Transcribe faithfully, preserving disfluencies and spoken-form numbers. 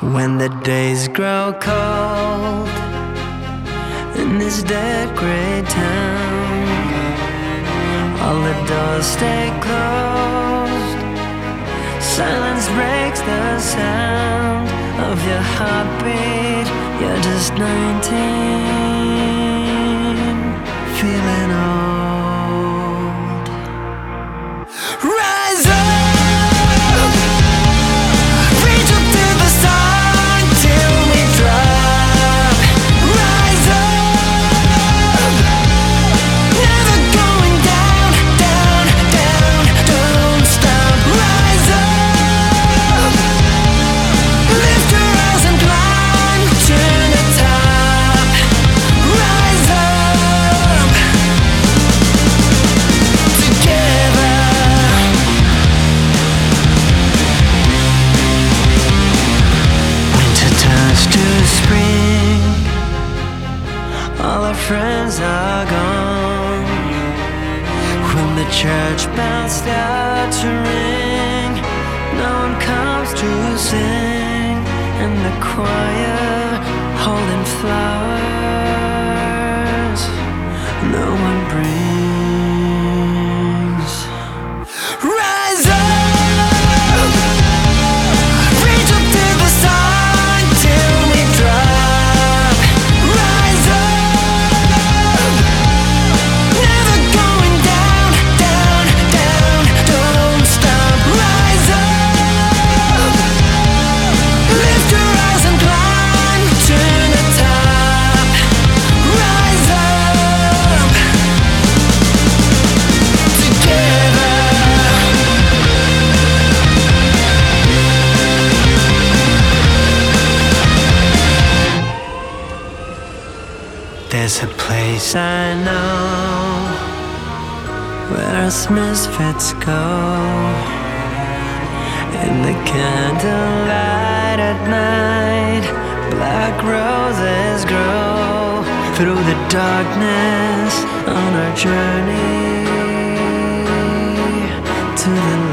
When the days grow cold in this dead gray town, all the doors stay closed. Silence breaks the sound of your heartbeat. You're just nineteen, feeling old. Rise up, reach up to the sun till we drop. Rise up, never going down, down, down, don't stop. Rise up, lift your eyes and climb to the top. Rise up, together. Winter turns to spring, all our friends are gone. When the church bells start to ring, no one comes to sing, and the choir holding flowers, no one brings. Rise up, reach up to the sun till we drop. Rise up, never going down, down, down, don't stop. Rise up, lift your eyes and climb to the top. Rise up, together. There's a place I know where us misfits go. In the candlelight at night, black roses grow. Through the darkness on our journey to the